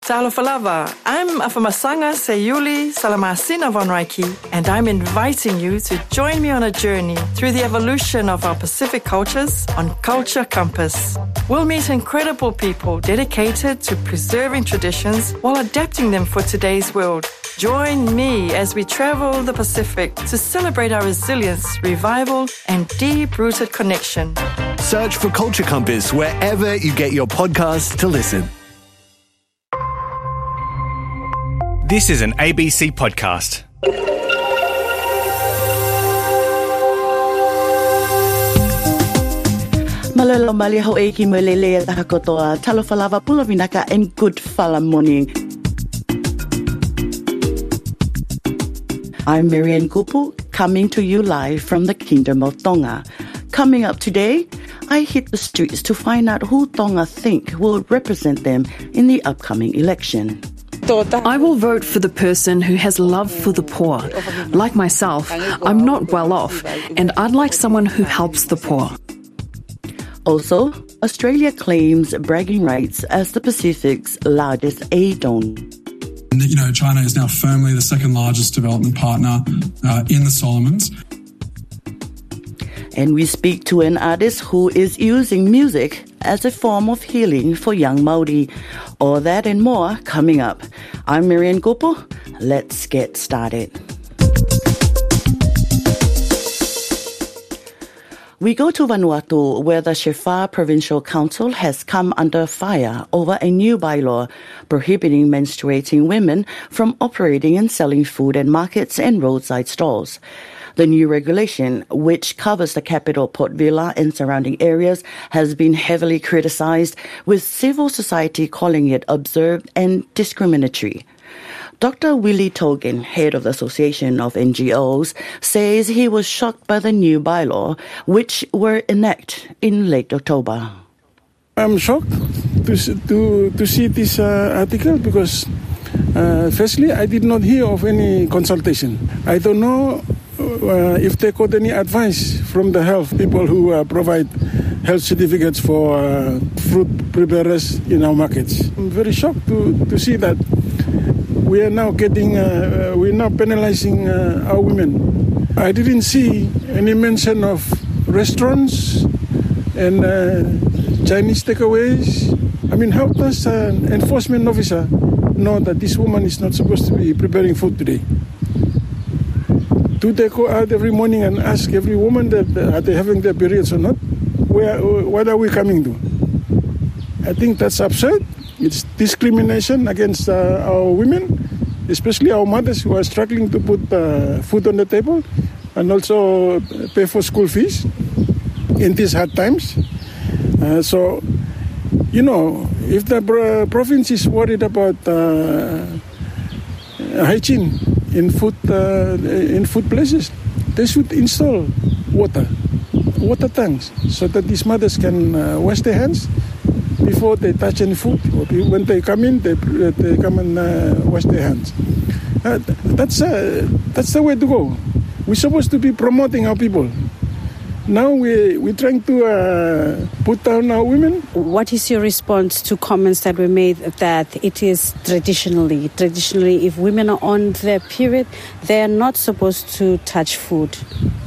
Talofalava, I'm Afamasanga Sayuli Salamasina von Reiki, and I'm inviting you to join me on a journey through the evolution of our Pacific cultures on Culture Compass. We'll meet incredible people dedicated to preserving traditions while adapting them for today's world. Join me as we travel the Pacific to celebrate our resilience, revival, and deep-rooted connection. Search for Culture Compass wherever you get your podcasts to listen. This is an ABC podcast. Malolo maliho eki molele takotoa talofalava pulavinaka and good fala morning. I'm Marianne Kupu, coming to you live from the Kingdom of Tonga. Coming up today, I hit the streets to find out who Tonga think will represent them in the upcoming election. I will vote for the person who has love for the poor. Like myself, I'm not well off, and I'd like someone who helps the poor. Also, Australia claims bragging rights as the Pacific's largest aid donor. You know, China is now firmly the second largest development partner in the Solomons. And we speak to an artist who is using music as a form of healing for young Māori. All that and more coming up. I'm Marianne Kupu. Let's get started. We go to Vanuatu, where the Shefa Provincial Council has come under fire over a new bylaw prohibiting menstruating women from operating and selling food at markets and roadside stalls. The new regulation, which covers the capital Port Vila and surrounding areas, has been heavily criticized, with civil society calling it absurd and discriminatory. Dr. Willie Togan, head of the Association of NGOs, says he was shocked by the new bylaw, which were enacted in late October. I'm shocked to see this article because, firstly, I did not hear of any consultation. I don't know if they got any advice from the health people who provide health certificates for fruit preparers in our markets. I'm very shocked to see that we are now penalizing our women. I didn't see any mention of restaurants and Chinese takeaways. I mean, how does an enforcement officer know that this woman is not supposed to be preparing food today? Do they go out every morning and ask every woman that are they having their periods or not? What are we coming to? I think that's absurd. It's discrimination against our women, especially our mothers who are struggling to put food on the table and also pay for school fees in these hard times. So, you know, if the province is worried about hygiene in food places, they should install water tanks so that these mothers can wash their hands before they touch any food. Or when they come in, they come and wash their hands. That's the way to go. We're supposed to be promoting our people. Now we're trying to put down our women. What is your response to comments that were made that it is traditionally, if women are on their period, they are not supposed to touch food?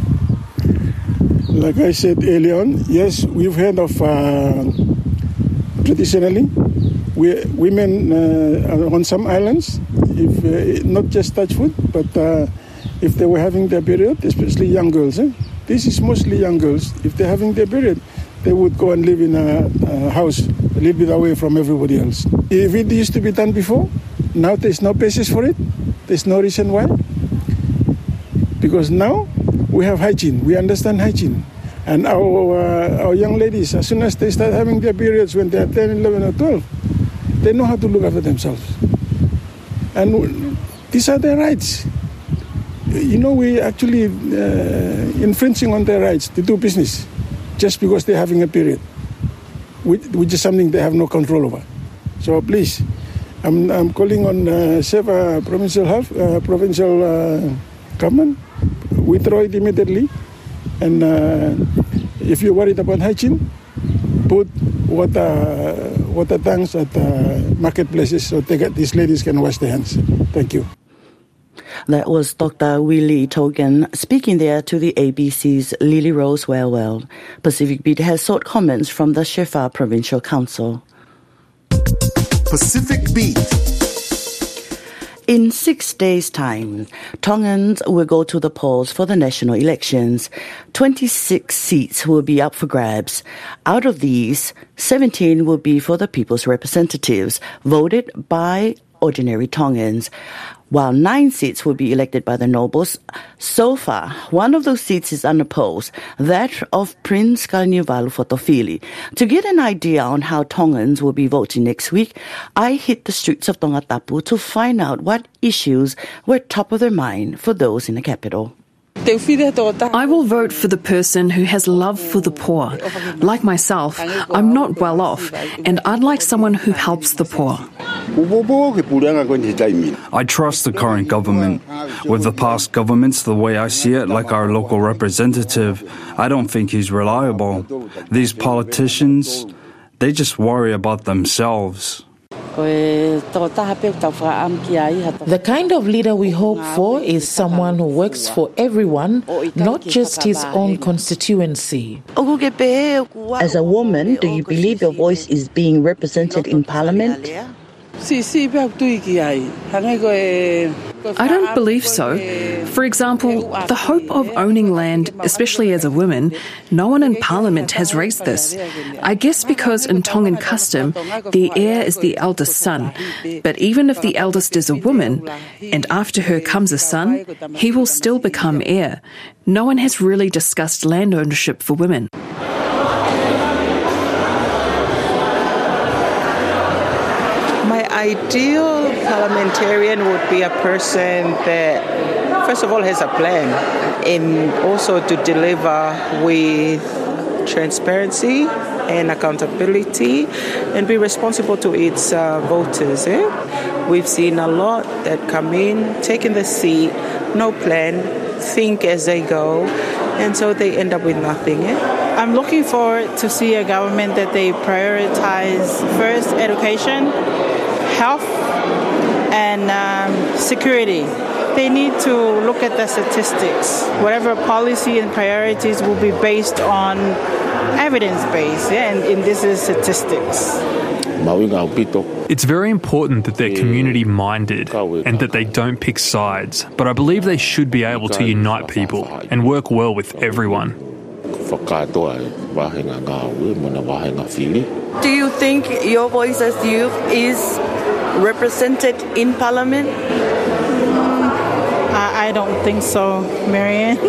Like I said earlier on, yes, we've heard of traditionally, women on some islands, if not just touch food, but if they were having their period, especially young girls. This is mostly young girls. If they're having their period, they would go and live in a house a little bit away from everybody else. If it used to be done before, now there's no basis for it. There's no reason why. Because now we have hygiene. We understand hygiene. And our young ladies, as soon as they start having their periods when they're 10, 11 or 12, they know how to look after themselves. And these are their rights. You know, we actually infringing on their rights to do business just because they're having a period, which is something they have no control over. So please, I'm calling on Shefa provincial government, withdraw it immediately, and if you're worried about hygiene, put water water tanks at marketplaces so these ladies can wash their hands. Thank you. That was Dr. Willie Togan speaking there to the ABC's Lily Rose Wellwell. Pacific Beat has sought comments from the Shefa Provincial Council. Pacific Beat. In 6 days' time, Tongans will go to the polls for the national elections. 26 seats will be up for grabs. Out of these, 17 will be for the people's representatives, voted by ordinary Tongans, while 9 seats will be elected by the nobles. So far, one of those seats is unopposed, that of Prince Kalanivalu Fotofili. To get an idea on how Tongans will be voting next week, I hit the streets of Tongatapu to find out what issues were top of their mind for those in the capital. I will vote for the person who has love for the poor. Like myself, I'm not well off, and I'd like someone who helps the poor. I trust the current government. With the past governments, the way I see it, like our local representative, I don't think he's reliable. These politicians, they just worry about themselves. The kind of leader we hope for is someone who works for everyone, not just his own constituency. As a woman, do you believe your voice is being represented in Parliament? I don't believe so. For example, the hope of owning land, especially as a woman, no one in Parliament has raised this. I guess because in Tongan custom, the heir is the eldest son. But even if the eldest is a woman, and after her comes a son, he will still become heir. No one has really discussed land ownership for women. Ideal parliamentarian would be a person that, first of all, has a plan and also to deliver with transparency and accountability and be responsible to its voters. We've seen a lot that come in, taking the seat, no plan, think as they go, and so they end up with nothing. I'm looking forward to see a government that they prioritize first education, health, and security. They need to look at the statistics. Whatever policy and priorities will be based on evidence-based, and this is statistics. It's very important that they're community-minded and that they don't pick sides, but I believe they should be able to unite people and work well with everyone. Do you think your voice as youth is represented in Parliament? I don't think so, Marianne.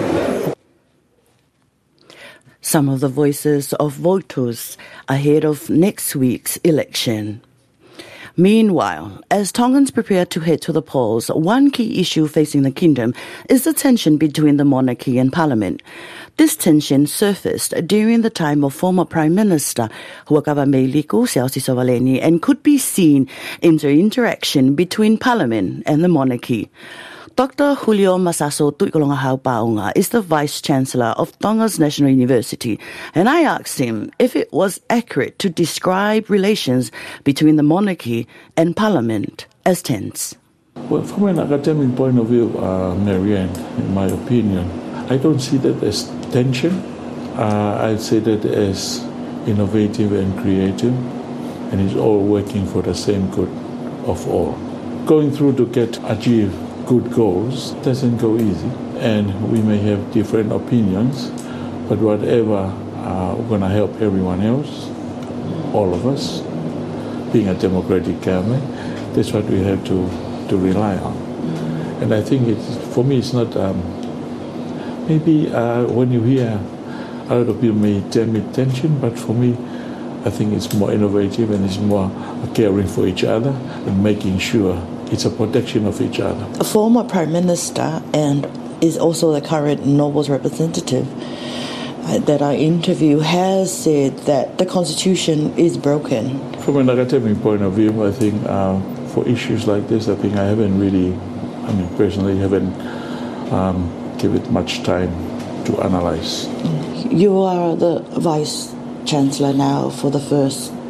Some of the voices of voters ahead of next week's election. Meanwhile, as Tongans prepare to head to the polls, one key issue facing the kingdom is the tension between the monarchy and Parliament. This tension surfaced during the time of former Prime Minister Huakavameliku Siausi Sovaleni and could be seen in the interaction between Parliament and the monarchy. Dr. Julio Masaso Tuikolongahau Paunga is the Vice-Chancellor of Tonga's National University, and I asked him if it was accurate to describe relations between the monarchy and Parliament as tense. Well, from an academic point of view, Marianne, in my opinion, I don't see that as tension. I'd say that as innovative and creative, and it's all working for the same good of all. Going through to achieve good goals doesn't go easy, and we may have different opinions, but whatever, we're going to help everyone else, all of us, being a democratic government. That's what we have to rely on. And I think for me it's not, maybe when you hear a lot of people may term it tension, but for me I think it's more innovative and it's more caring for each other and making sure it's a protection of each other. A former Prime Minister and is also the current Nobles representative that I interview has said that the Constitution is broken. From an academic point of view, I think for issues like this, I think I haven't really, personally haven't given it much time to analyze. You are the Vice Chancellor now for the first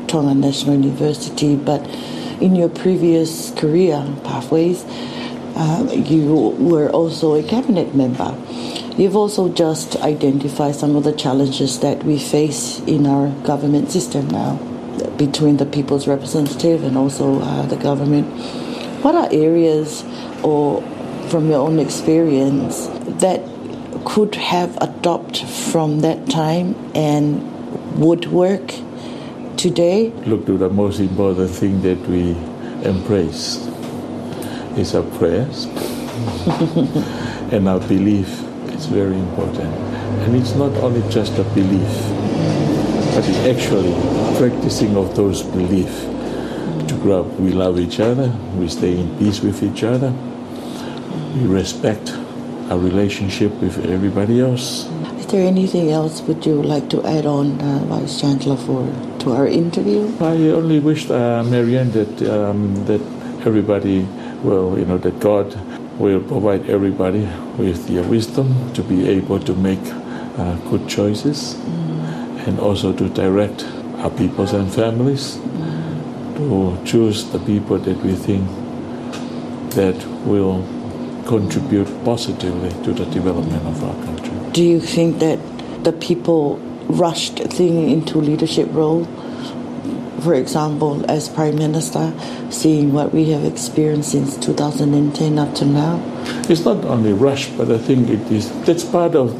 Tonga National University, but in your previous career pathways, you were also a cabinet member. You've also just identified some of the challenges that we face in our government system now, between the people's representative and also the government. What are areas, or from your own experience, that could have adopted from that time and would work today? Look, to the most important thing that we embrace is our prayers and our belief. It's very important. And it's not only just a belief, but it's actually practicing of those beliefs. To grow up, we love each other, we stay in peace with each other, we respect our relationship with everybody else. Is there anything else would you like to add on, Vice Chancellor, to our interview? I only wish, Marianne, that everybody, that God will provide everybody with the wisdom to be able to make good choices, and also to direct our peoples and families to choose the people that we think that will contribute positively to the development of our country. Do you think that the people rushed into leadership role? For example, as Prime Minister, seeing what we have experienced since 2010 up to now? It's not only rush, but I think that's part of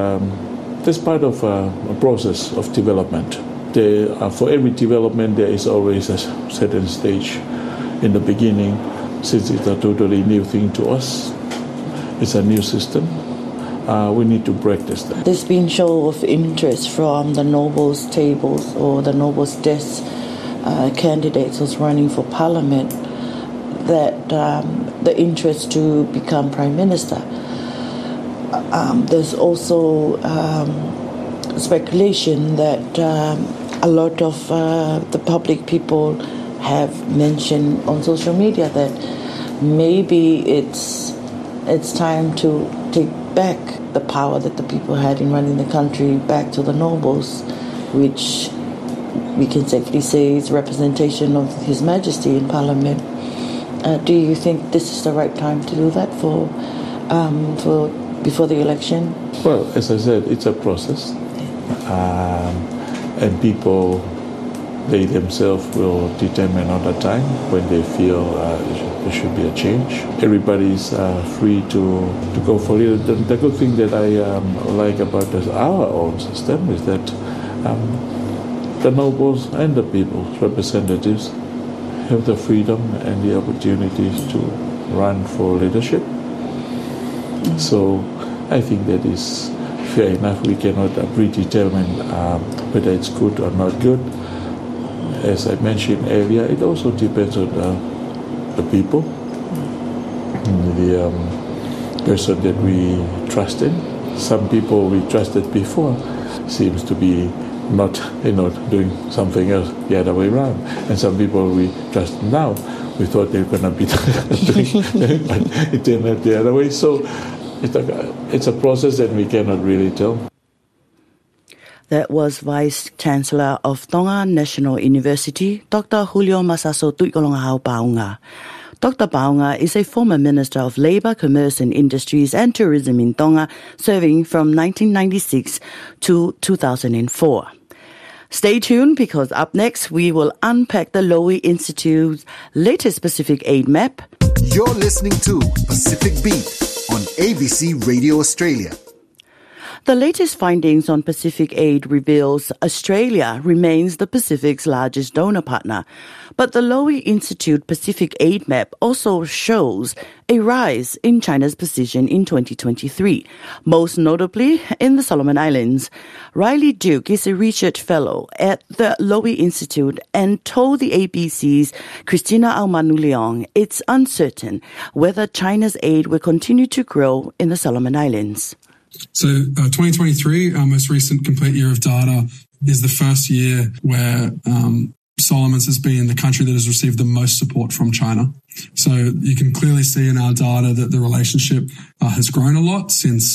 a process of development. For every development, there is always a certain stage in the beginning, since it's a totally new thing to us. It's a new system. We need to practice that. There's been show of interest from the Nobles tables or the Nobles desk candidates who's running for Parliament, that the interest to become Prime Minister. There's also speculation that a lot of the public people have mentioned on social media that maybe it's time to take back the power that the people had in running the country back to the Nobles, which we can safely say is representation of His Majesty in Parliament. Do you think this is the right time to do that for before the election? Well, as I said, it's a process, and people, they themselves will determine on the time when they feel there should be a change. Everybody's free to go for it. The good thing that I like about our own system is that the nobles and the people's representatives have the freedom and the opportunities to run for leadership. So I think that is fair enough. We cannot predetermine whether it's good or not good. As I mentioned earlier, it also depends on the people, the person that we trust in. Some people we trusted before seems to be not, doing something else the other way around. And some people we trust now, we thought they were going to be doing, but it turned out the other way. So it's a process that we cannot really tell. That was Vice Chancellor of Tonga National University, Dr. Julio Masaso Tuikolongahau Paunga. Dr. Paunga is a former Minister of Labour, Commerce and Industries and Tourism in Tonga, serving from 1996 to 2004. Stay tuned, because up next we will unpack the Lowy Institute's latest Pacific Aid map. You're listening to Pacific Beat on ABC Radio Australia. The latest findings on Pacific Aid reveals Australia remains the Pacific's largest donor partner. But the Lowy Institute Pacific Aid map also shows a rise in China's position in 2023, most notably in the Solomon Islands. Riley Duke is a research fellow at the Lowy Institute and told the ABC's Christina Aumanu-Leong it's uncertain whether China's aid will continue to grow in the Solomon Islands. So 2023, our most recent complete year of data, is the first year where Solomons has been the country that has received the most support from China. So you can clearly see in our data that the relationship has grown a lot since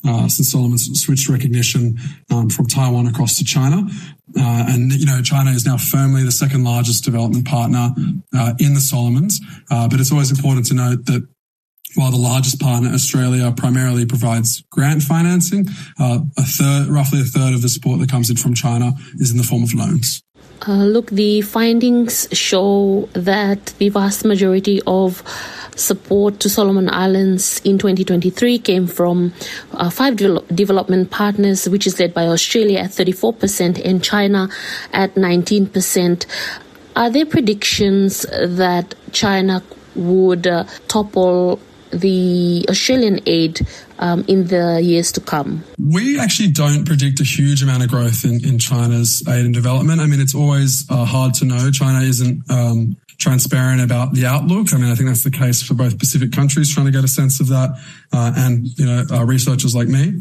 since Solomon switched recognition from Taiwan across to China. And, China is now firmly the second largest development partner in the Solomons. But it's always important to note that while the largest partner, Australia, primarily provides grant financing, roughly a third of the support that comes in from China is in the form of loans. Look, the findings show that the vast majority of support to Solomon Islands in 2023 came from 5 development partners, which is led by Australia at 34% and China at 19%. Are there predictions that China would topple the Australian aid in the years to come? We actually don't predict a huge amount of growth in China's aid and development. I mean, it's always hard to know. China isn't transparent about the outlook. I mean, I think that's the case for both Pacific countries trying to get a sense of that and researchers like me.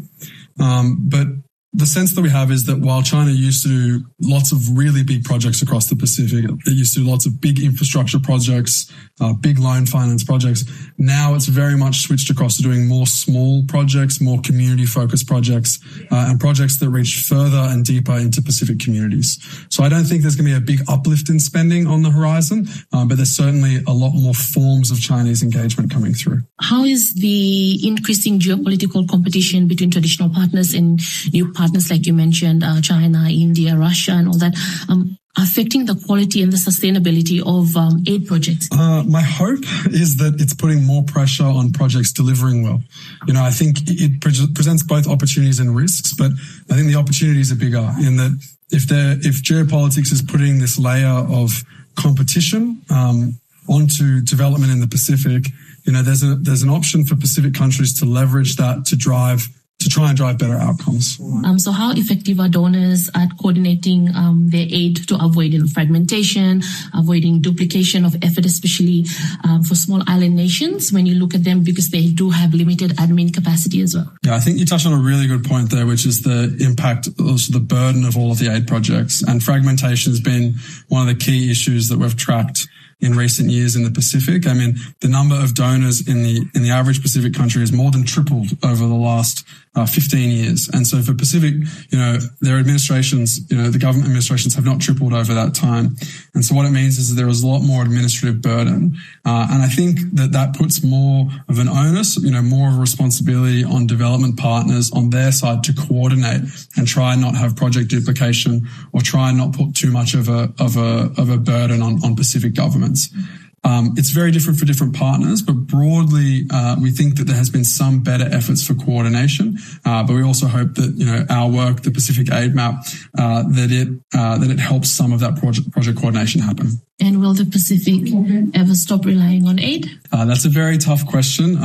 But the sense that we have is that while China used to do lots of really big projects across the Pacific, it used to do lots of big infrastructure projects, big loan finance projects. Now it's very much switched across to doing more small projects, more community-focused projects, and projects that reach further and deeper into Pacific communities. So I don't think there's going to be a big uplift in spending on the horizon, but there's certainly a lot more forms of Chinese engagement coming through. How is the increasing geopolitical competition between traditional partners and new partners, like you mentioned, China, India, Russia, and all that, affecting the quality and the sustainability of aid projects? My hope is that it's putting more pressure on projects delivering well. I think it presents both opportunities and risks, but I think the opportunities are bigger in that if geopolitics is putting this layer of competition onto development in the Pacific, there's an option for Pacific countries to leverage that to try and drive better outcomes. So how effective are donors at coordinating their aid to avoid fragmentation, avoiding duplication of effort, especially for small island nations when you look at them, because they do have limited admin capacity as well? Yeah, I think you touched on a really good point there, which is the impact, also the burden of all of the aid projects. And fragmentation has been one of the key issues that we've tracked in recent years in the Pacific. I mean, the number of donors in the average Pacific country has more than tripled over the last 15 years. And so for Pacific, their administrations, the government administrations have not tripled over that time. And so what it means is that there is a lot more administrative burden. And I think that puts more of an onus, more of a responsibility on development partners on their side to coordinate and try and not have project duplication or try and not put too much of a burden on Pacific governments. It's very different for different partners, but broadly, we think that there has been some better efforts for coordination. But we also hope that, our work, the Pacific Aid Map, that it helps some of that project coordination happen. And will the Pacific ever stop relying on aid? That's a very tough question.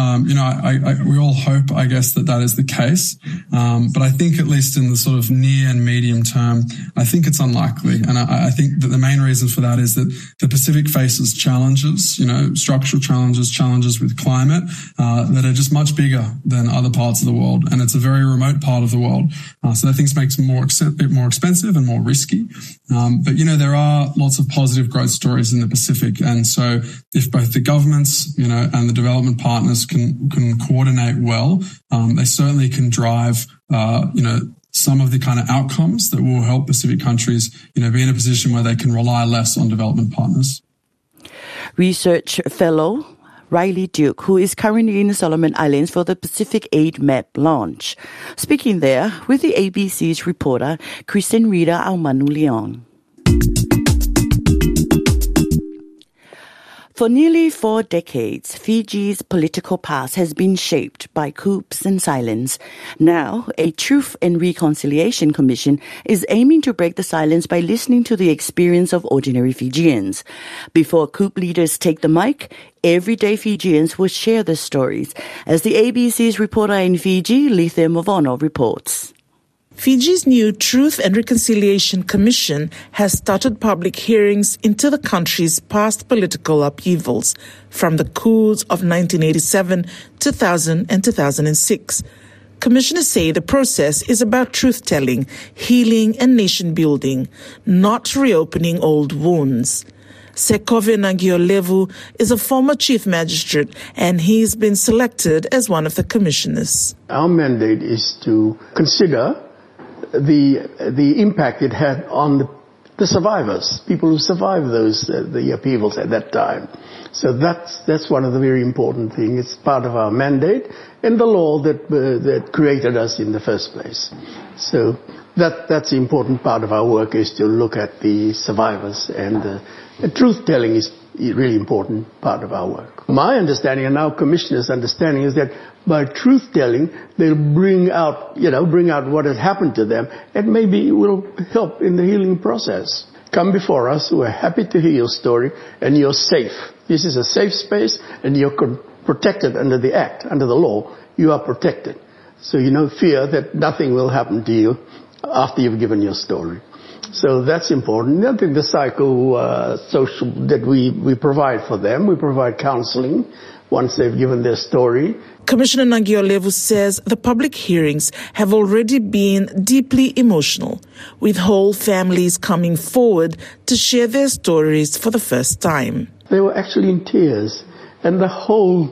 We all hope, I guess, that is the case. But I think at least in the sort of near and medium term, I think it's unlikely. And I think that the main reason for that is that the Pacific faces challenges, structural challenges with climate, that are just much bigger than other parts of the world. And it's a very remote part of the world. So that things makes it a bit more expensive and more risky. But, there are lots of positive growth stories in the Pacific. And so if both the governments, and the development partners can coordinate well, they certainly can drive, some of the kind of outcomes that will help Pacific countries, be in a position where they can rely less on development partners. Research fellow Riley Duke, who is currently in the Solomon Islands for the Pacific Aid Map launch, speaking there with the ABC's reporter Kristen Rita Almanu-Leon. For nearly 4 decades, Fiji's political past has been shaped by coups and silence. Now, a Truth and Reconciliation Commission is aiming to break the silence by listening to the experience of ordinary Fijians. Before coup leaders take the mic, everyday Fijians will share their stories, as the ABC's reporter in Fiji, Lithia Mavono, reports. Fiji's new Truth and Reconciliation Commission has started public hearings into the country's past political upheavals, from the coups of 1987, 2000 and 2006. Commissioners say the process is about truth-telling, healing and nation-building, not reopening old wounds. Sekove Nangiolevu is a former chief magistrate, and he's been selected as one of the commissioners. Our mandate is to consider the impact it had on the survivors, people who survived the upheavals at that time. So that's one of the very important things. It's part of our mandate and the law that created us in the first place. So that's the important part of our work, is to look at the survivors, and the truth-telling is a really important part of our work. My understanding and our commissioner's understanding is that by truth-telling, they'll bring out what has happened to them, and maybe it will help in the healing process. Come before us, we're happy to hear your story, and you're safe. This is a safe space, and you're protected under the Act, under the law. You are protected. So fear that nothing will happen to you after you've given your story. So that's important. I think the social that we provide for them, we provide counseling once they've given their story. Commissioner Nangiolevu says the public hearings have already been deeply emotional, with whole families coming forward to share their stories for the first time. They were actually in tears, and the whole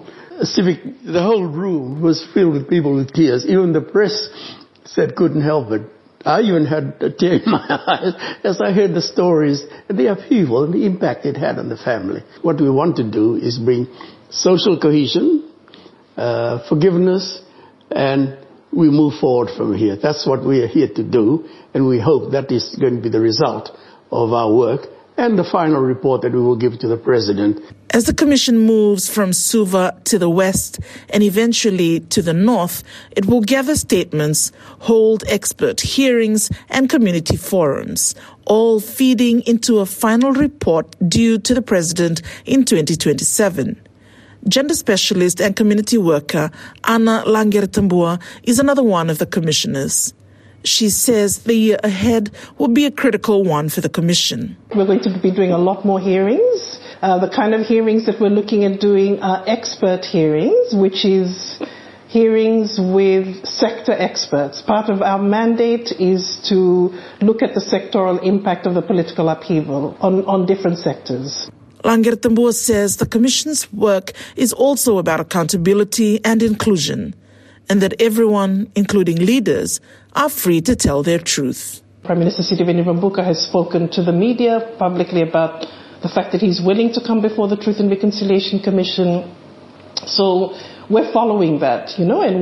room was filled with people with tears. Even the press said couldn't help it. I even had a tear in my eyes as I heard the stories, the upheaval and the impact it had on the family. What we want to do is bring social cohesion, forgiveness, and we move forward from here. That's what we are here to do, and we hope that is going to be the result of our work and the final report that we will give to the President. As the Commission moves from Suva to the west and eventually to the north, it will gather statements, hold expert hearings and community forums, all feeding into a final report due to the President in 2027. Gender specialist and community worker Anna Langertambua is another one of the commissioners. She says the year ahead will be a critical one for the Commission. We're going to be doing a lot more hearings. The kind of hearings that we're looking at doing are expert hearings, which is hearings with sector experts. Part of our mandate is to look at the sectoral impact of the political upheaval on different sectors. Langertambua says the Commission's work is also about accountability and inclusion, and that everyone, including leaders, are free to tell their truth. Prime Minister Sitiveni Rabuka has spoken to the media publicly about the fact that he's willing to come before the Truth and Reconciliation Commission. So we're following that, and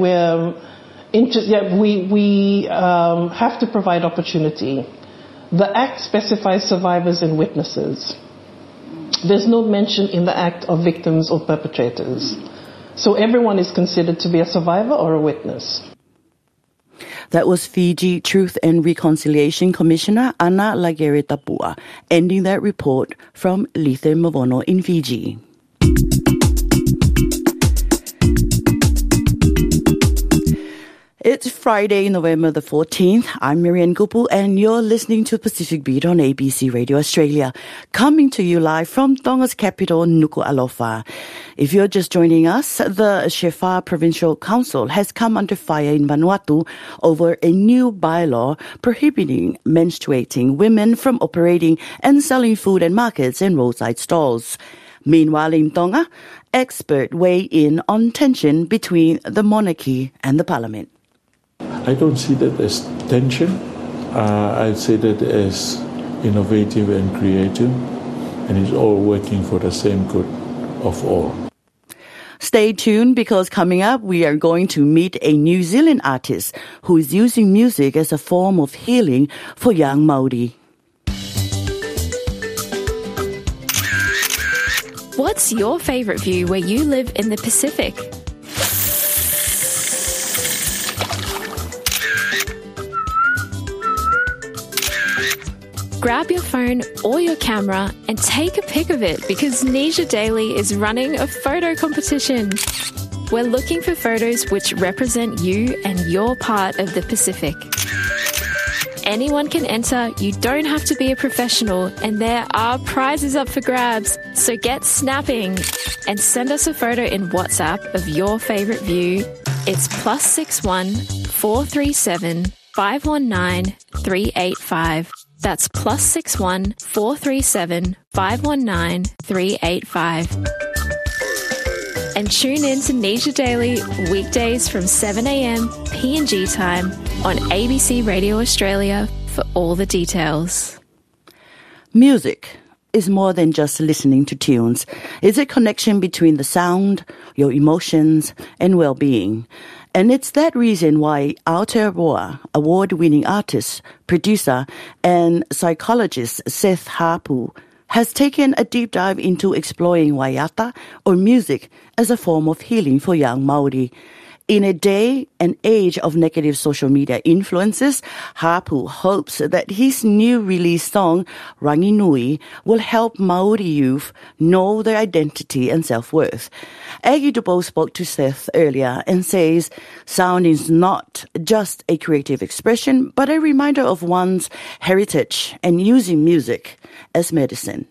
we have to provide opportunity. The Act specifies survivors and witnesses. There's no mention in the Act of victims or perpetrators. So everyone is considered to be a survivor or a witness. That was Fiji Truth and Reconciliation Commissioner Anna Langertambua, ending that report from Lithe Mavono in Fiji. It's Friday, November the 14th. I'm Miriam Gupu, and you're listening to Pacific Beat on ABC Radio Australia, coming to you live from Tonga's capital, Nuku'alofa. If you're just joining us, the Shefa Provincial Council has come under fire in Vanuatu over a new bylaw prohibiting menstruating women from operating and selling food at markets and roadside stalls. Meanwhile, in Tonga, experts weigh in on tension between the monarchy and the parliament. I don't see that as tension. I'd say that as innovative and creative, and it's all working for the same good of all. Stay tuned, because coming up we are going to meet a New Zealand artist who is using music as a form of healing for young Māori. What's your favourite view where you live in the Pacific? Grab your phone or your camera and take a pic of it, because Nisha Daily is running a photo competition. We're looking for photos which represent you and your part of the Pacific. Anyone can enter, you don't have to be a professional, and there are prizes up for grabs. So get snapping and send us a photo in WhatsApp of your favourite view. It's +61 437 519 385. That's +61 437 519 385. And tune in to Nisha Daily weekdays from 7 a.m. PNG time on ABC Radio Australia for all the details. Music is more than just listening to tunes. It's a connection between the sound, your emotions, and well-being. And it's that reason why Aotearoa award-winning artist, producer, and psychologist Seth Hapu has taken a deep dive into exploring waiata, or music, as a form of healing for young Māori. In a day and age of negative social media influences, Hapu hopes that his new release song, Rangi Nui, will help Māori youth know their identity and self-worth. Aggie Dubois spoke to Seth earlier and says sound is not just a creative expression, but a reminder of one's heritage and using music as medicine.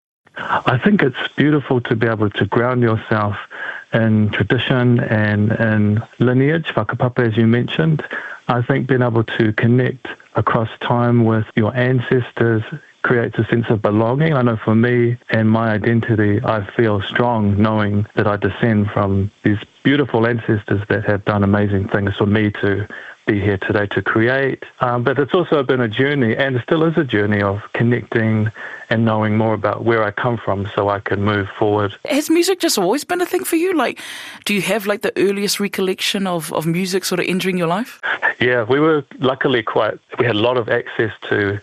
I think it's beautiful to be able to ground yourself in tradition and in lineage, whakapapa, as you mentioned. I think being able to connect across time with your ancestors creates a sense of belonging. I know for me and my identity, I feel strong knowing that I descend from these beautiful ancestors that have done amazing things for me to be here today to create. But it's also been a journey, and still is a journey, of connecting and knowing more about where I come from so I can move forward. Has music just always been a thing for you? Like, do you have like the earliest recollection of music sort of entering your life? Yeah, we were luckily we had a lot of access to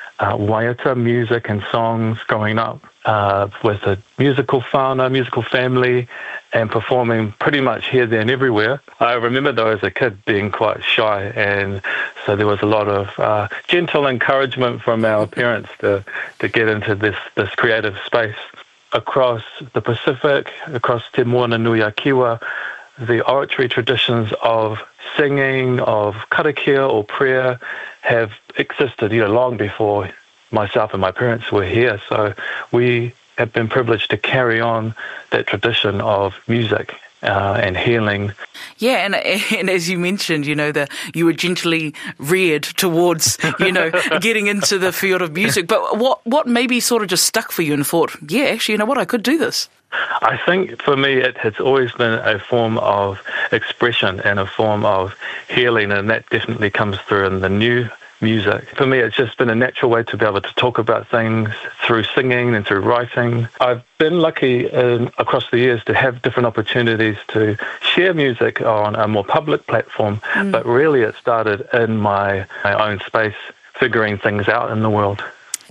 waiata music and songs growing up with a musical whānau, musical family, and performing pretty much here, there and everywhere. I remember though as a kid being quite shy, and so there was a lot of gentle encouragement from our parents to get into this creative space. Across the Pacific, across Te Moana Nui a Kiwa, the oratory traditions of singing, of karakia or prayer have existed, long before myself and my parents were here. So we have been privileged to carry on that tradition of music and healing. Yeah, and as you mentioned, you were gently reared towards, getting into the field of music. But what maybe sort of just stuck for you and thought, yeah, actually, you know what, I could do this? I think for me it has always been a form of expression and a form of healing, and that definitely comes through in the new music. For me, it's just been a natural way to be able to talk about things through singing and through writing. I've been lucky across the years to have different opportunities to share music on a more public platform, but really it started in my own space, figuring things out in the world.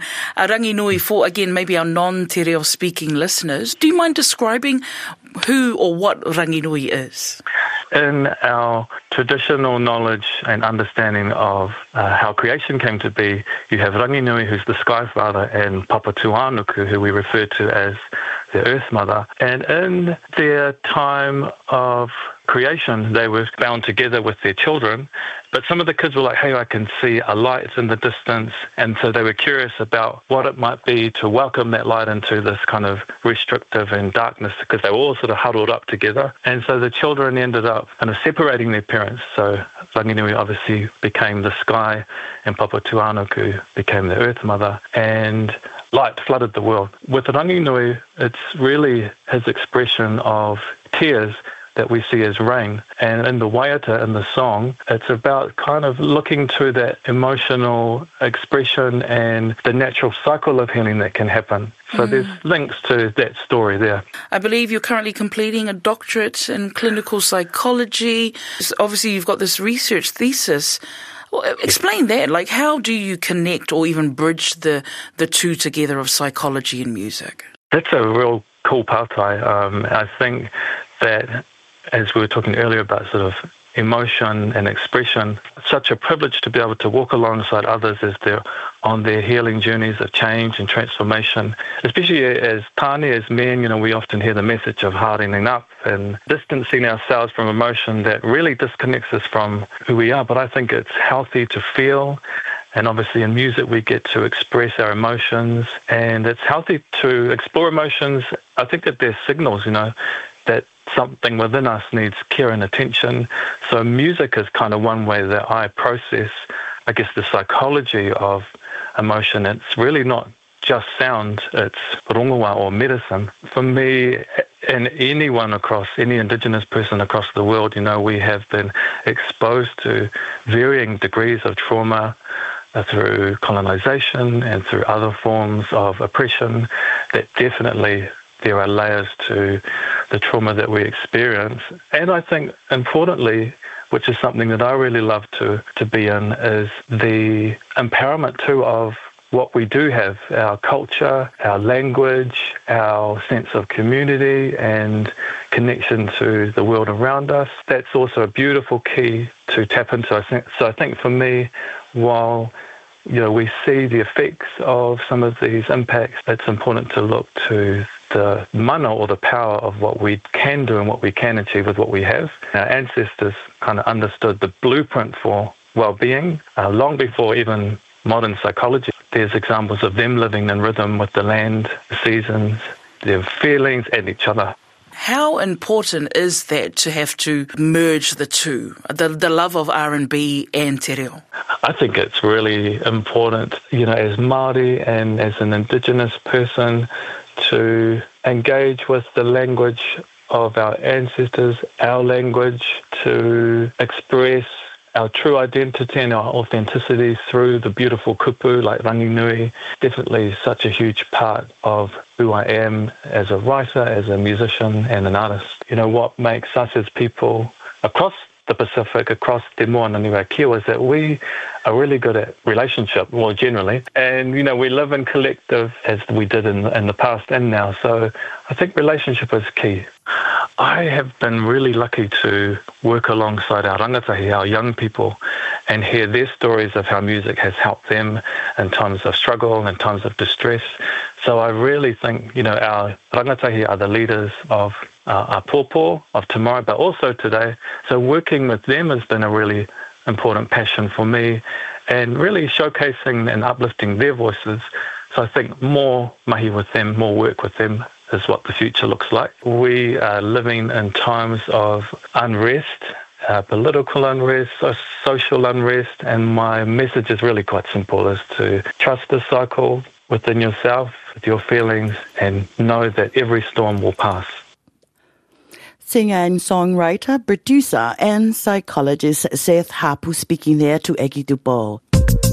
Rangi Nui, for again maybe our non-te reo speaking listeners, do you mind describing who or what Rangi Nui is? In our traditional knowledge and understanding of how creation came to be, you have Rangi Nui, who's the Sky Father, and Papa Tuanuku, who we refer to as the Earth Mother. And in their time of creation, they were bound together with their children. But some of the kids were like, hey, I can see a light in the distance. And so they were curious about what it might be to welcome that light into this kind of restrictive and darkness, because they were all sort of huddled up together. And so the children ended up kind of separating their parents. So Rangi Nui obviously became the sky, and Papa Tuanuku became the Earth Mother. And light flooded the world. With Rangi Nui, it's really his expression of tears that we see as rain. And in the waiata, in the song, it's about kind of looking to that emotional expression and the natural cycle of healing that can happen. So there's links to that story there. I believe you're currently completing a doctorate in clinical psychology. Obviously, you've got this research thesis. Well, explain that. Like, how do you connect or even bridge the two together of psychology and music? That's a real cool partai. I think that, as we were talking earlier about sort of emotion and expression, it's such a privilege to be able to walk alongside others as they're on their healing journeys of change and transformation. Especially as tāne, as men, we often hear the message of hardening up and distancing ourselves from emotion that really disconnects us from who we are. But I think it's healthy to feel. And obviously in music we get to express our emotions, and it's healthy to explore emotions. I think that there's signals, that something within us needs care and attention. So music is kind of one way that I process, I guess, the psychology of emotion. It's really not just sound, it's rongoa or medicine. For me and anyone across, any Indigenous person across the world, we have been exposed to varying degrees of trauma through colonisation and through other forms of oppression. That definitely there are layers to the trauma that we experience. And I think importantly, which is something that I really love to be in, is the empowerment too of what we do have, our culture, our language, our sense of community and connection to the world around us. That's also a beautiful key to tap into. I think for me, while we see the effects of some of these impacts, it's important to look to the mana or the power of what we can do and what we can achieve with what we have. Our ancestors kind of understood the blueprint for well-being long before even modern psychology. There's examples of them living in rhythm with the land, the seasons, their feelings and each other. How important is that to have to merge the two, the love of R&B and te reo? I think it's really important, as Māori and as an Indigenous person, to engage with the language of our ancestors, our language, to express our true identity and our authenticity through the beautiful kupu like Ranginui. Definitely such a huge part of who I am as a writer, as a musician and an artist. What makes us as people across the Pacific, across Te Moana Niwa Kia, is that we are really good at relationship, well, generally. And, we live in collective as we did in the past and now. So I think relationship is key. I have been really lucky to work alongside our rangatahi, our young people, and hear their stories of how music has helped them in times of struggle and times of distress. So I really think, our rangatahi are the leaders of our pōpō of tomorrow, but also today. So working with them has been a really important passion for me and really showcasing and uplifting their voices. So I think more mahi with them, more work with them is what the future looks like. We are living in times of unrest, political unrest, social unrest, and my message is really quite simple, is to trust the cycle within yourself, with your feelings, and know that every storm will pass. Singer and songwriter, producer and psychologist Seth Hapu speaking there to Egi Tupo.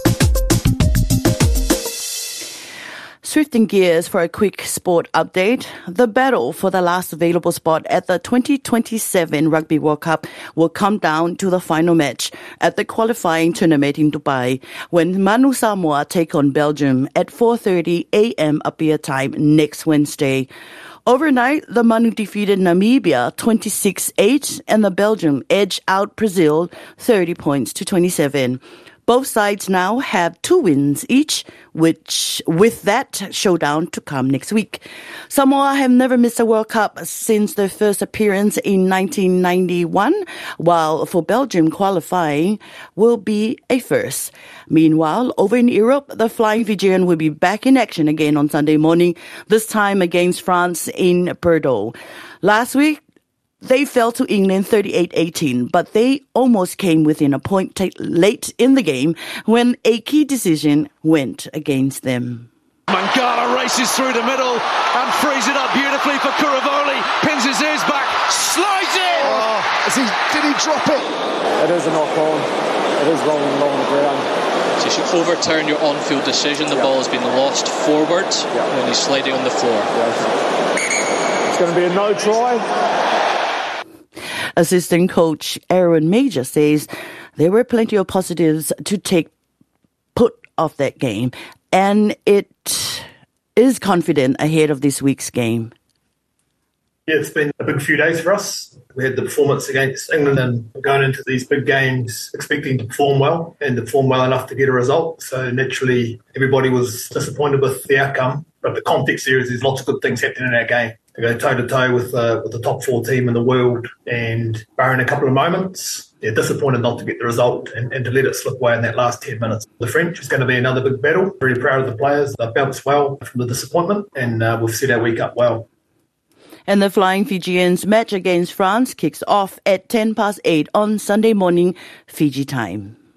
Swifting gears for a quick sport update. The battle for the last available spot at the 2027 Rugby World Cup will come down to the final match at the qualifying tournament in Dubai when Manu Samoa take on Belgium at 4:30 a.m. Apia time next Wednesday. Overnight, the Manu defeated Namibia 26-8 and the Belgium edged out Brazil 30 points to 27. Both sides now have 2 wins each, which with that showdown to come next week. Samoa have never missed a World Cup since their first appearance in 1991, while for Belgium qualifying will be a first. Meanwhile, over in Europe, the Flying Fijian will be back in action again on Sunday morning, this time against France in Bordeaux. Last week, they fell to England 38-18, but they almost came within a point late in the game when a key decision went against them. Mangala races through the middle and frees it up beautifully for Kuravoli. Pins his ears back, slides in! Did he drop it? It is a knock-on. It is rolling along the ground. So you should overturn your on-field decision. The ball has been lost forward when he's sliding on the floor. It's going to be a no try. Assistant coach Aaron Major says there were plenty of positives to take put off that game, and it is confident ahead of this week's game. Yeah, it's been a big few days for us. We had the performance against England and going into these big games expecting to perform well and to perform well enough to get a result. So naturally, everybody was disappointed with the outcome. But the context here is there's lots of good things happening in our game. To go toe-to-toe with the top 4 team in the world and barring a couple of moments, disappointed not to get the result and to let it slip away in that last 10 minutes. The French is going to be another big battle. Very proud of the players. They've bounced well from the disappointment and we've set our week up well. And the Flying Fijians match against France kicks off at 8:10 on Sunday morning, Fiji time.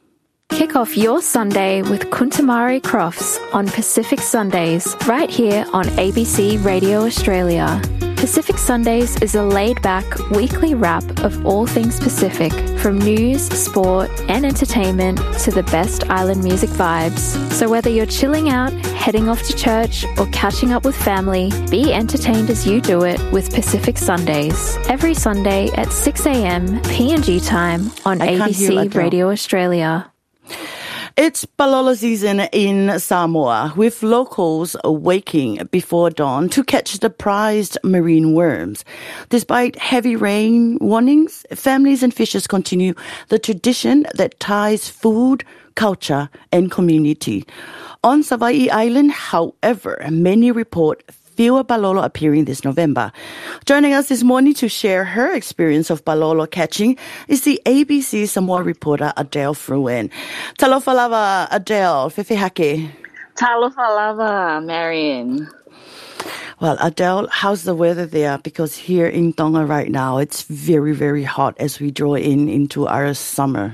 Kick off your Sunday with Kuntamari Crofts on Pacific Sundays, right here on ABC Radio Australia. Pacific Sundays is a laid-back weekly wrap of all things Pacific, from news, sport and entertainment to the best island music vibes. So whether you're chilling out, heading off to church or catching up with family, be entertained as you do it with Pacific Sundays. Every Sunday at 6 a.m. PNG time on ABC Radio Australia. It's Balolo season in Samoa, with locals waking before dawn to catch the prized marine worms. Despite heavy rain warnings, families and fishers continue the tradition that ties food, culture, and community. On Savaii Island, however, many report fewer balolo appearing this November. Joining us this morning to share her experience of balolo catching is the ABC Samoa reporter Adele Fruin. Talofa lava, Adele, Fefehake. Talofa lava, Marion. Well, Adele, how's the weather there? Because here in Tonga right now, it's very, very hot as we draw into our summer.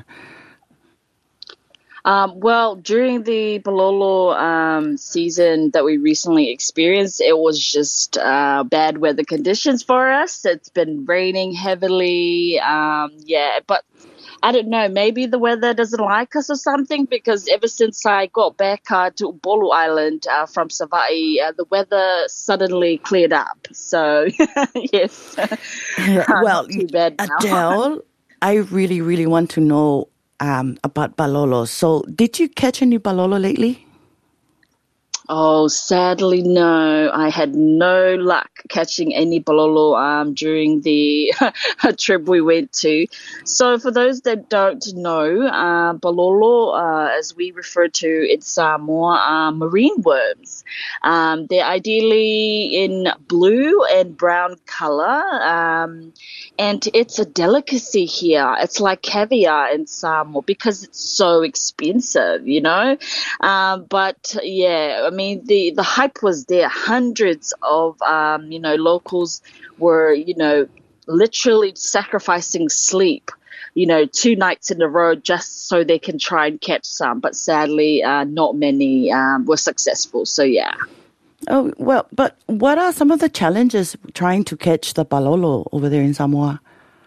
Well, during the Balolo season that we recently experienced, it was just bad weather conditions for us. It's been raining heavily. But I don't know, maybe the weather doesn't like us or something, because ever since I got back to Bolu Island from Savaii, the weather suddenly cleared up. So, yes. Well, too bad now. Adele, I really, really want to know about balolo. So, did you catch any balolo lately? Oh, sadly, no. I had no luck catching any balolo during the trip we went to. So, for those that don't know, balolo, as we refer to in Samoa, are marine worms. They're ideally in blue and brown color, and it's a delicacy here. It's like caviar in Samoa because it's so expensive, you know. But yeah, I mean, the hype was there. Hundreds of, locals were, literally sacrificing sleep, 2 nights in a row just so they can try and catch some. But sadly, not many were successful. So, yeah. Oh, well, but what are some of the challenges trying to catch the balolo over there in Samoa?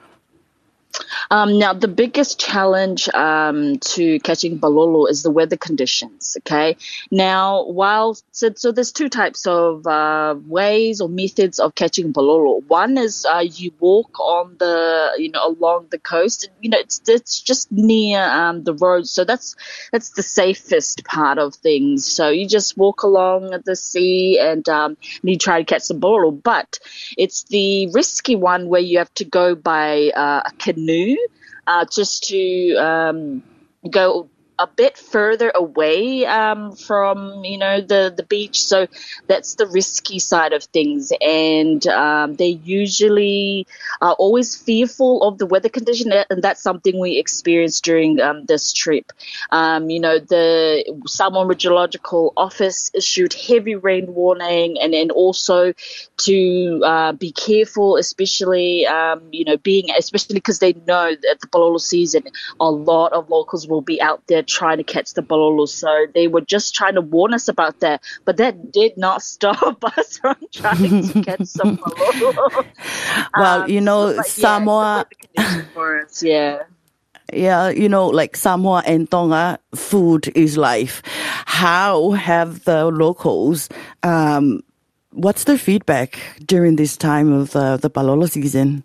Now, the biggest challenge to catching balolo is the weather conditions, okay? Now, so there's 2 types of ways or methods of catching balolo. One is you walk on along the coast. It's just near the road, so that's the safest part of things. So you just walk along the sea and you try to catch some balolo. But it's the risky one where you have to go by a canoe, just to go a bit further away from, the beach. So that's the risky side of things. And they usually are always fearful of the weather condition. And that's something we experienced during this trip. The Samoa Meteorological Office issued heavy rain warning, and then also to be careful, especially, especially because they know that the balolo season, a lot of locals will be out there trying to catch the balolo. So they were just trying to warn us about that. But that did not stop us from trying to catch some balolo. Well, Samoa... for us, yeah. Yeah, like Samoa and Tonga, food is life. How have the locals... what's their feedback during this time of the balolo season?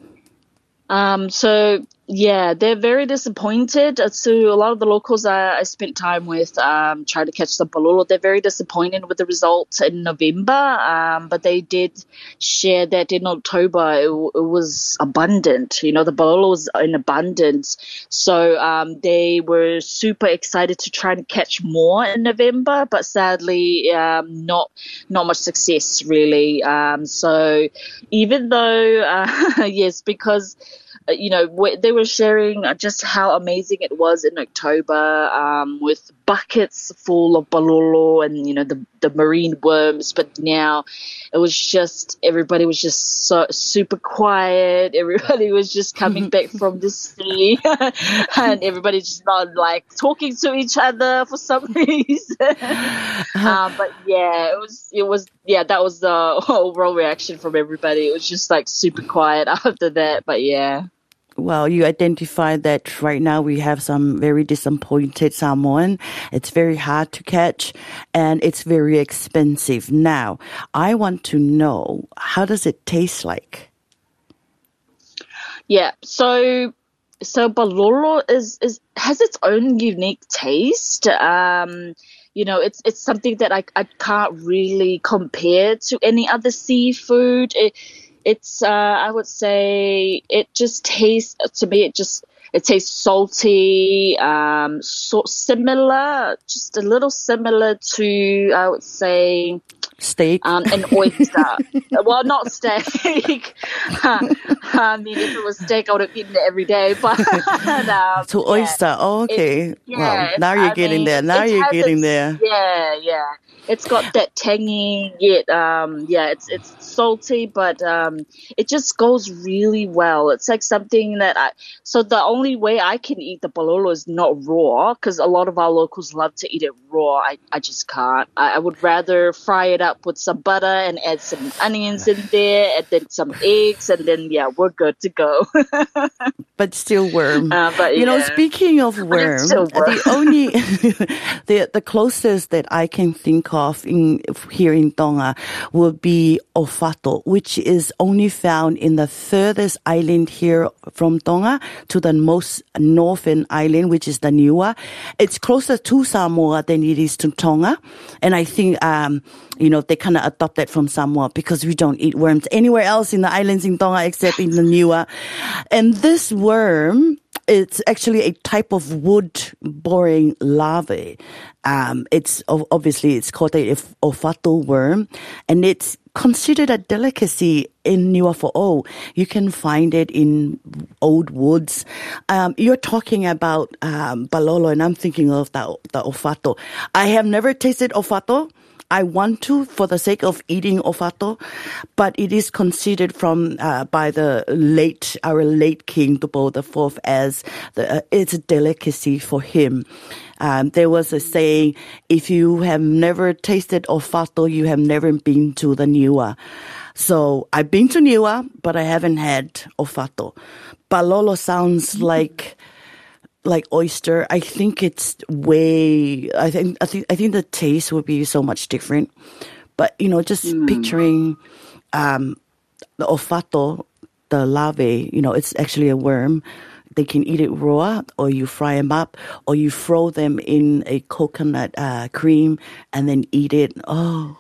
Yeah, they're very disappointed. So a lot of the locals I spent time with trying to catch the balolo, they're very disappointed with the results in November. But they did share that in October it was abundant. The balolo was in abundance. So they were super excited to try and catch more in November, but sadly not much success really. So even though, yes, because they were were sharing just how amazing it was in October with buckets full of balolo and, the marine worms. But now it was just, everybody was just so super quiet. Everybody was just coming back from the sea and everybody just not like talking to each other for some reason. But yeah, that was the overall reaction from everybody. It was just like super quiet after that. But yeah. Well, you identified that right now we have some very disappointed salmon. It's very hard to catch and it's very expensive. Now, I want to know, how does it taste like? Yeah, so balolo has its own unique taste. It's something that I can't really compare to any other seafood. It's I would say it just tastes, to me, it tastes salty, similar, just a little similar to, I would say, steak, an oyster. Well, not steak. I mean, if it was steak, I would have eaten it every day. But so oyster. Oh, okay. Well, now you're getting there. Yeah. It's got that tangy, yet it's salty, but it just goes really well. It's like something that so the only way I can eat the balolo is not raw, because a lot of our locals love to eat it raw. I just can't. I would rather fry it up with some butter and add some onions in there and then some eggs, and then we're good to go. But still worm. But speaking of worm, the only the closest that I can think of here in Tonga would be Ofato, which is only found in the furthest island here from Tonga to the most northern island, which is the Niua. It's closer to Samoa than it is to Tonga, and I think they kind of adopted from Samoa because we don't eat worms anywhere else in the islands in Tonga except in the Niua. And this worm, it's actually a type of wood-boring larvae. It's obviously it's called a Ofato worm, and it's considered a delicacy in Niuafo'ou. You can find it in old woods. You're talking about balolo, and I'm thinking of the Ofato. I have never tasted Ofato. I want to, for the sake of eating Ofato, but it is considered by our late King Tupo IV as it's a delicacy for him. There was a saying, if you have never tasted Ofato, you have never been to the Niua. So I've been to Niua, but I haven't had Ofato. Balolo sounds like oyster. I think it's I think the taste would be so much different. But just picturing the Ofato, the larvae, it's actually a worm. They can eat it raw, or you fry them up, or you throw them in a coconut cream and then eat it. Oh,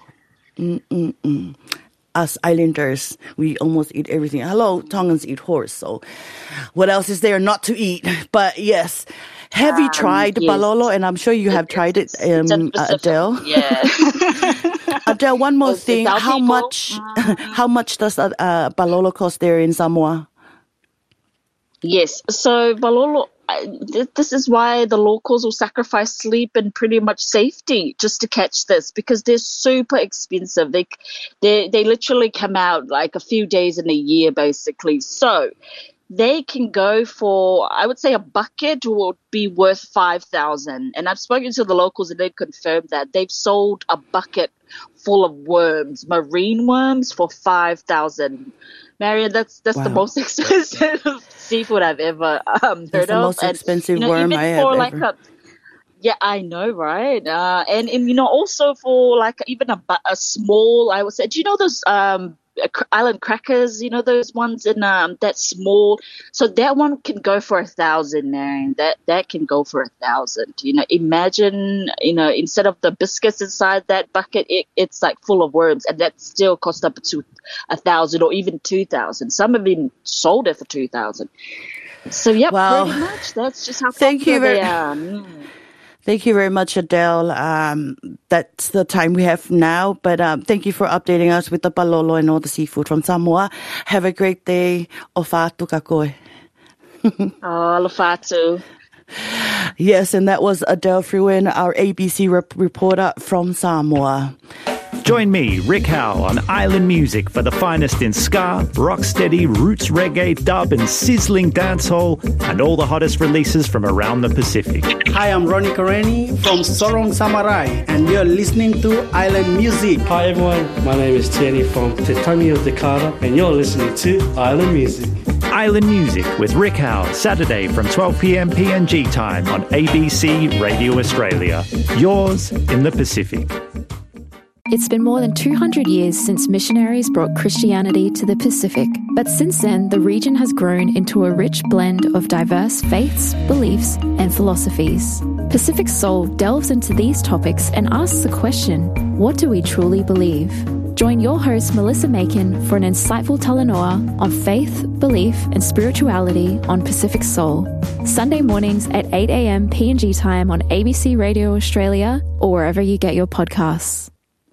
Us islanders, we almost eat everything. Hello, Tongans eat horse, so what else is there not to eat? But yes, have you tried balolo? And I'm sure you have tried it, Adele. Yeah. Adele, one more thing. How much does balolo cost there in Samoa? Yes, so balolo, this is why the locals will sacrifice sleep and pretty much safety just to catch this, because they're super expensive. They literally come out like a few days in a year, basically. So they can go for, I would say, a bucket would be worth 5,000. And I've spoken to the locals and they've confirmed that they've sold a bucket full of worms, marine worms, for 5,000. Marian, that's wow. The most expensive seafood I've ever heard of. That's the most expensive worm I have ever. Yeah, I know, right? And also for like even a small, I would say, do you know those island crackers? You know those ones in that small. So that one can go for 1,000, man. That can go for 1,000. Imagine, instead of the biscuits inside that bucket, it's like full of worms, and that still cost up to 1,000 or even 2,000. Some have been sold it for 2,000. So yeah, wow. Pretty much. That's just how popular they are. Thank you very much, Adele. That's the time we have now. But thank you for updating us with the balolo and all the seafood from Samoa. Have a great day. Ofa tuka koe. Lafatu. Yes, and that was Adele Fruin, our ABC reporter from Samoa. Join me, Rick Howe, on Island Music for the finest in ska, rocksteady, roots reggae, dub and sizzling dancehall, and all the hottest releases from around the Pacific. Hi, I'm Ronnie Kareni from Sorong Samurai, and you're listening to Island Music. Hi everyone, my name is Tierney from Te Tangi of Dakota, and you're listening to Island Music. Island Music with Rick Howe, Saturday from 12 p.m. PNG time on ABC Radio Australia. Yours in the Pacific. It's been more than 200 years since missionaries brought Christianity to the Pacific. But since then, the region has grown into a rich blend of diverse faiths, beliefs, and philosophies. Pacific Soul delves into these topics and asks the question, what do we truly believe? Join your host, Melissa Makin, for an insightful talanoa on faith, belief, and spirituality on Pacific Soul. Sunday mornings at 8 a.m. PNG time on ABC Radio Australia or wherever you get your podcasts.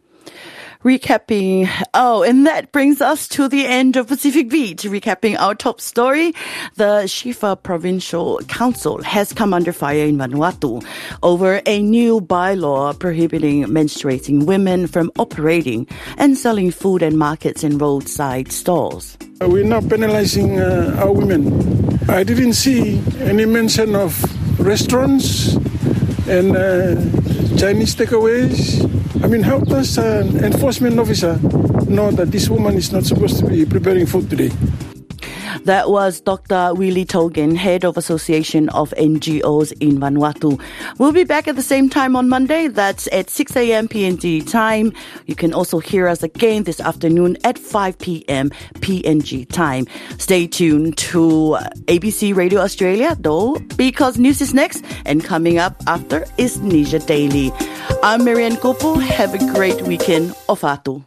Recapping. And that brings us to the end of Pacific Beat. Recapping our top story. The Shifa Provincial Council has come under fire in Vanuatu over a new bylaw prohibiting menstruating women from operating and selling food and markets in roadside stalls. We're not penalizing our women. I didn't see any mention of restaurants and Chinese takeaways. I mean, how does an enforcement officer know that this woman is not supposed to be preparing food today? That was Dr. Willie Togan, head of Association of NGOs in Vanuatu. We'll be back at the same time on Monday. That's at 6 a.m. PNG time. You can also hear us again this afternoon at 5 p.m. PNG time. Stay tuned to ABC Radio Australia, though, because news is next, and coming up after is Nisha Daily. I'm Marianne Kopu. Have a great weekend. Ofatu.